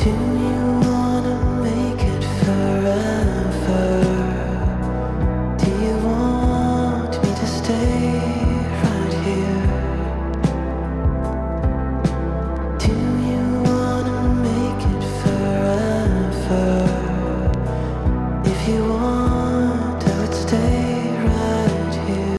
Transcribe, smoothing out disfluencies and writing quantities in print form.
you wanna make it forever? Do you want me to stay?